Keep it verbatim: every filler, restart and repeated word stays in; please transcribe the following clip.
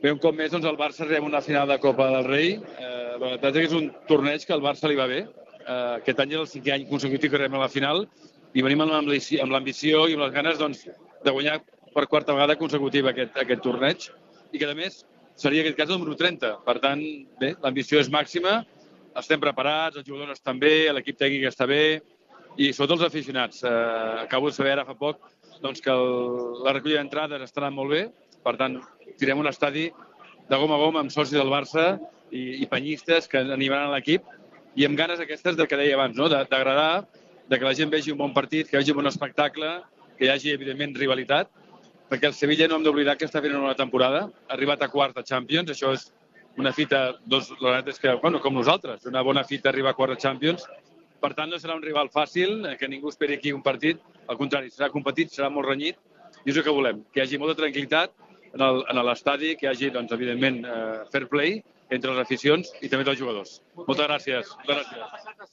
Bé, un cop més, doncs, el Barça arriba a una final de Copa del Rei. Eh, la veritat és que és un torneig que al Barça li va bé. Eh, aquest any és el cinquè any consecutiu que arribem a la final i venim amb l'ambició amb l'ambició i amb les ganes doncs, de guanyar per quarta vegada consecutiva aquest, aquest torneig i que, a més, seria en aquest cas el número trenta. Per tant, bé, l'ambició és màxima, estem preparats, els jugadors estan bé, l'equip tècnic està bé i sobretot els aficionats. Eh, acabo de saber ara fa poc doncs, que el, la recollida d'entrades està anant molt bé, per tant, tirem un estadi de gom a gom amb socis del Barça i, i penyistes que animaran l'equip i amb ganes aquestes del que deia abans, no? d'agradar, de que la gent vegi un bon partit, que vegi un bon espectacle, que hi hagi, evidentment, rivalitat, perquè el Sevilla no hem d'oblidar que està fent una bona temporada, ha arribat a quarts de Champions, això és una fita, doncs, la veritat és que, bueno, com nosaltres, una bona fita arribar a quarts de Champions, per tant, no serà un rival fàcil, que ningú esperi aquí un partit, al contrari, serà competit, serà molt renyit, i és el que volem, que hi hagi molta tranquil·litat en l'estadi, que hi hagi, doncs, evidentment, fair play entre les aficions i també dels jugadors. Moltes gràcies. Moltes gràcies.